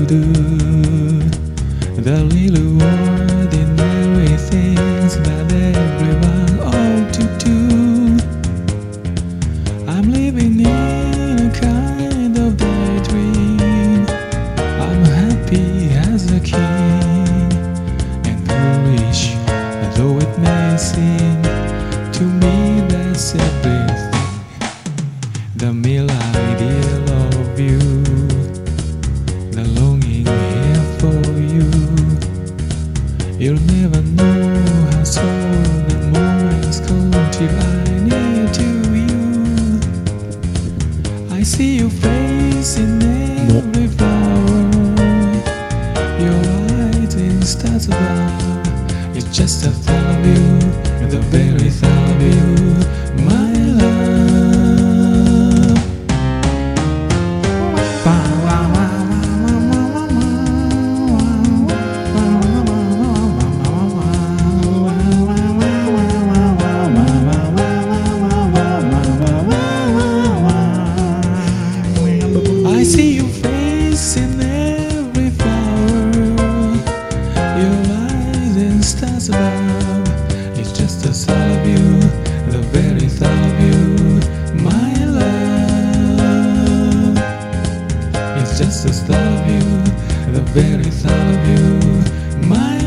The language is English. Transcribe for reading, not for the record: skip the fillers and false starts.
do. The little ordinary things that everyone ought to do. I'm living in a kind of daydream. I'm happy as a king and foolish, though it may seem to me that's everything. The mere idea of you, the longing here for you. You'll never know how soon the moments come till I need to you. I see your face in every flower, your light in stars above. It's just a thought of you, the very thought of you, my love. I see your face in every flower, your eyes in stars above. It's just the thought of you, the very thought of you, my love. It's just the thought of you, the very thought of you, my